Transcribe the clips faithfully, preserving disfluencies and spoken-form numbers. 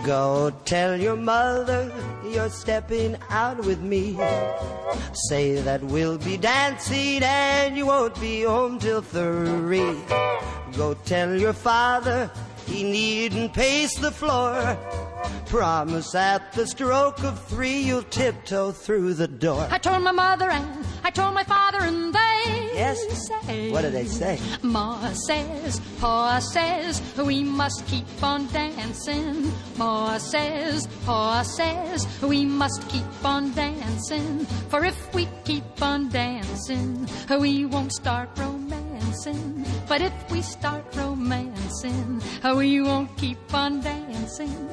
Go tell your mother you're stepping out with me. Say that we'll be dancing and you won't be home till three. Go tell your father he needn't pace the floor. Promise at the stroke of three you'll tiptoe through the door. I told my mother and I told my father and they Yes? say, What do they say? Ma says, Pa says, we must keep on dancing. Ma says, Pa says, we must keep on dancing. For if we keep on dancing, we won't start romancing. But if we start romancing, we won't keep on dancing.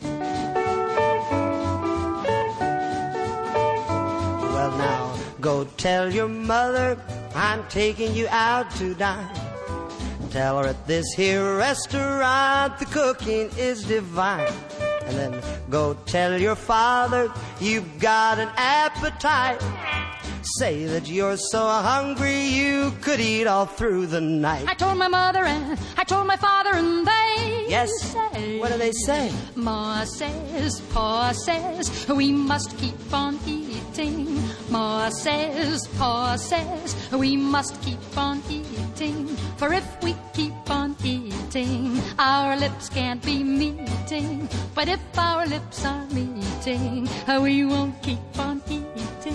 Well, now, go tell your mother I'm taking you out to dine. Tell her at this here restaurant the cooking is divine. And then go tell your father you've got an appetite. Say that you're so hungry you could eat all through the night. I told my mother and I told my father and they Yes? say, What do they say? Ma says, Pa says, we must keep on eating. Ma says, Pa says, we must keep on eating. For if we keep on eating, our lips can't be meeting. But if our lips are meeting, we won't keep on eating.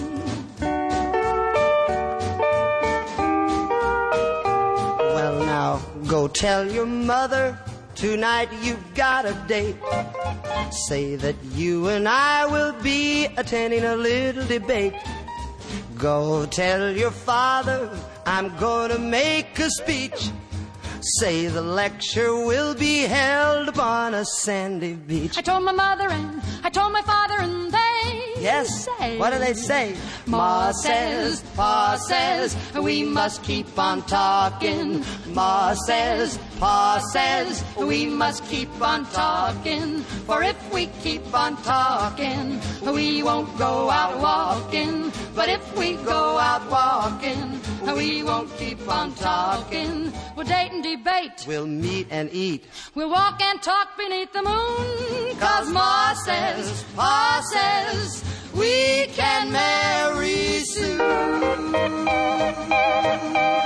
Well, now, go tell your mother tonight you've got a date. Say that you and I will be attending a little debate. Go tell your father I'm gonna make a speech. Say the lecture will be held upon a sandy beach. I told my mother and I told my father and they Yes? say, What do they say? Ma says, Pa says, we must keep on talking. Ma says, Pa says, we must keep on talking. For if we keep on talking, we won't go out walking. But if we go out walking, we won't keep on talking. We'll date and debate. We'll meet and eat. We'll walk and talk beneath the moon. 'Cause Ma says, Pa says, we can marry soon.